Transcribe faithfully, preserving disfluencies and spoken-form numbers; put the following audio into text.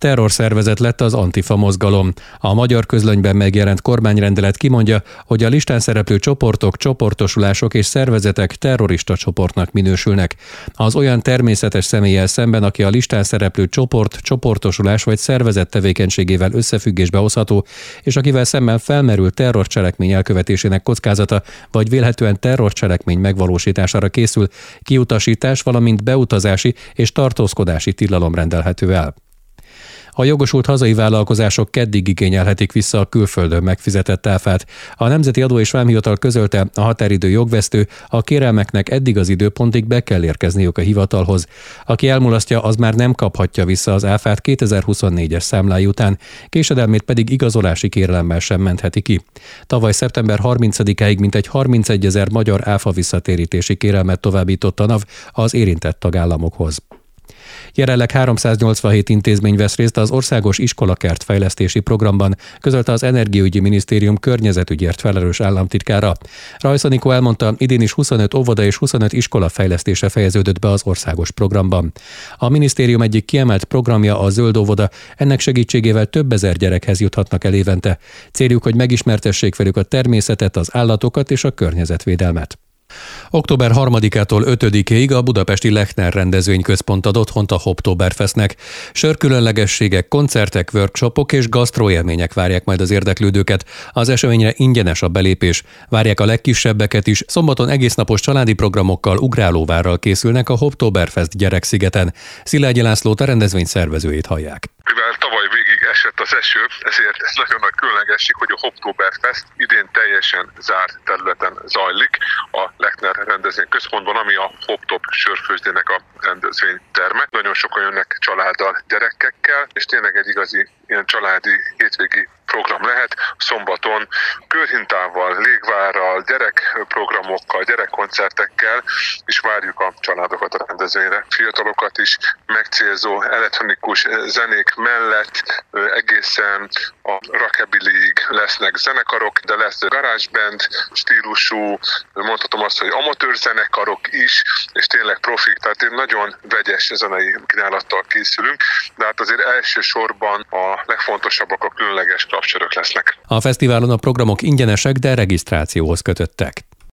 terrorszervezet lett az Antifa mozgalom. A magyar közlönyben megjelent kormányrendelet kimondja, hogy a listán szereplő csoportok, csoportosulások és szervezetek terrorista csoportnak minősülnek. Az olyan természetes személlyel szemben, aki a listán szereplő csoport, csoportosulás vagy szervezet tevékenységével összefüggésbe hozható, és akivel szemben felmerül terrorcselekmény elkövetésének kockázata, vagy vélhetően terrorcselekmény megvalósítására készül, kiutasítás, valamint beutazási és tartózkodási tilalom rendelhető el. A jogosult hazai vállalkozások keddig igényelhetik vissza a külföldön megfizetett áfát. A Nemzeti Adó és Vámhivatal közölte, a határidő jogvesztő, a kérelmeknek eddig az időpontig be kell érkezniük a hivatalhoz. Aki elmulasztja, az már nem kaphatja vissza az áfát kétezer-huszonnégyes számlái után, késedelmét pedig igazolási kérelemmel sem mentheti ki. Tavaly szeptember harmincadikáig mintegy harmincegyezer magyar áfa visszatérítési kérelmet továbbított a NAV az érintett tagállamokhoz. Jelenleg háromszáznyolcvanhét intézmény vesz részt az Országos Iskolakert fejlesztési programban, közölte az Energiaügyi Minisztérium környezetügyért felelős államtitkára. Rajsz Anikó elmondta, idén is huszonöt óvoda és huszonöt iskola fejlesztése fejeződött be az országos programban. A minisztérium egyik kiemelt programja a Zöld óvoda, ennek segítségével több ezer gyerekhez juthatnak el évente. Céljuk, hogy megismertessék velük a természetet, az állatokat és a környezetvédelmet. október harmadikától ötödikéig a budapesti Lechner rendezvényközpont ad otthont a Hoptoberfestnek. Sörkülönlegességek, koncertek, workshopok és gasztroélmények várják majd az érdeklődőket. Az eseményre ingyenes a belépés. Várják a legkisebbeket is. Szombaton egésznapos családi programokkal, ugrálóvárral készülnek a Hoptoberfest gyerekszigeten. Szilágyi Lászlót, a rendezvény szervezőjét hallják. Mivel tavaly végig esett az eső, ezért ez nagyon nagy különlegesség, hogy a Hoptoberfest idén teljesen zárt területen zajlik a Lechner rendezvényközpontban, ami a Hoptop sörfőzdének a rendezvényterme. Nagyon sokan jönnek családdal, gyerekekkel, és tényleg egy igazi ilyen családi hétvégi program lehet. Szombaton körhintával, légvárral, gyerekprogramokkal, gyerekkoncertekkel is várjuk a családokat a rendezvényre. Fiatalokat is megcélzó elektronikus zenék mellett egészen a rockabillyig lesznek zenekarok, de lesz garázsband stílusú, mondhatom azt, hogy amatőr zenekarok is, és tényleg profik, tehát egy nagyon vegyes zenei kínálattal készülünk, de hát azért elsősorban a legfontosabbak a különleges klapsörök lesznek. A fesztiválon a programok ingyenesek, de regisztrációhoz kötöttek.